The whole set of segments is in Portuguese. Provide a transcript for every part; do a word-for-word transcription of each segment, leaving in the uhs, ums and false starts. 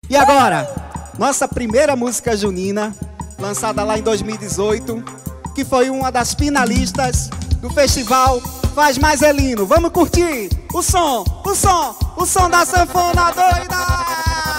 E agora, nossa primeira música junina, lançada lá em dois mil e dezoito, que foi uma das finalistas do festival Faz Mais Elino. Vamos curtir o som, o som, o som da sanfona doida!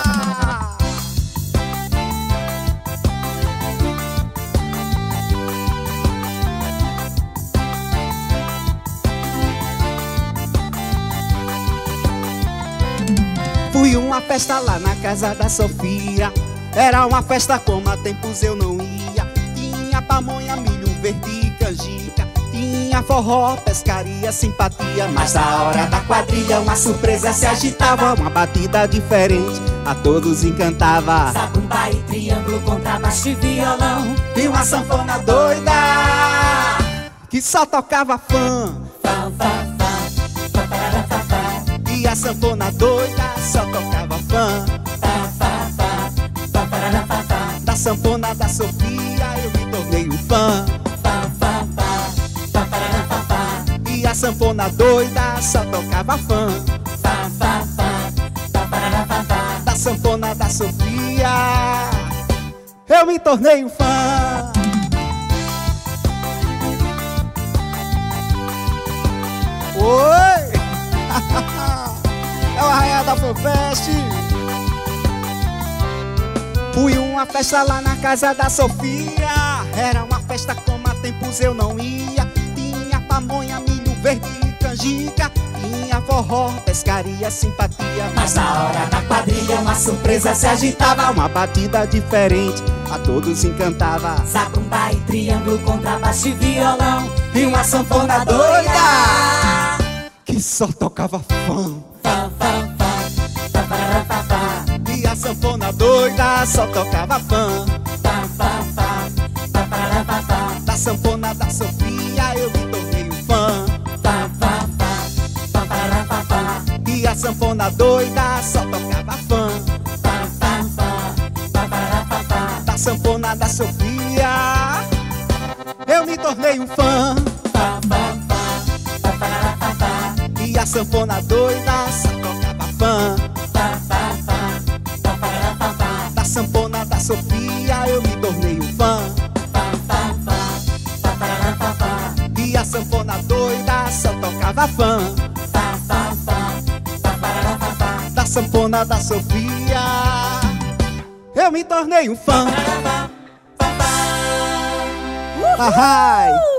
Fui uma festa lá na casa da Sofia. Era uma festa como há tempos eu não ia. Tinha pamonha, milho verde e canjica. Tinha forró, pescaria, simpatia. Mas na hora da quadrilha uma surpresa se agitava. Uma batida diferente, a todos encantava. Zabumba e triângulo, contrabaixo e violão. E uma sanfona doida que só tocava fã. Fá, fá, fá, fá, parará, fá, fá. E a sanfona doida só tocava fã. Fá, fá, fá, fá, parará, fá, fá. Da sanfona da Sofia eu me tornei um fã. Fá, fá, fá, fá, parará, fá, fá. E a sanfona doida só tocava fã. Fá, fá, fá, fá, parará, fá, fá. Da sanfona da Sofia eu me tornei um fã. Oi! É o Arraial da Fanfest. Fui uma festa lá na casa da Sofia. Era uma festa como há tempos eu não ia. Tinha pamonha, milho verde e canjica. Tinha forró, pescaria, simpatia. Mas na hora da quadrilha uma surpresa se agitava. Uma batida diferente, a todos encantava. Zabumba e triângulo, contrabaixo e violão. E uma sanfona doida que só tocava fã. Fá, fá, fá, fá, parará, fá, fá. E a sanfona doida só tocava fã. Fá, fá, fá, fá, parará, fá, fá. Da sanfona da Sofia eu me tornei um fã. Fá, fá, fá, fá, parará, fá, fá. E a sanfona doida só tocava fã. Fá, fá, fá, fá, parará, fá, fá. Da sanfona da Sofia eu me tornei um fã. Fá, fá, fá, fá, parará, fá, fá. E a sanfona doida só tocava fã. Fá, fá, fá, fá, parará, fá, fá. Da sanfona da Sofia eu me tornei um fã. Fá, fá, fá, fá, parará, fá, fá. E a sanfona doida só tocava fã. Fá, fá, fá, fá, parará, fá, fá. Da sanfona da Sofia eu me tornei um fã. Parará, fá, fá, fá. Ahai!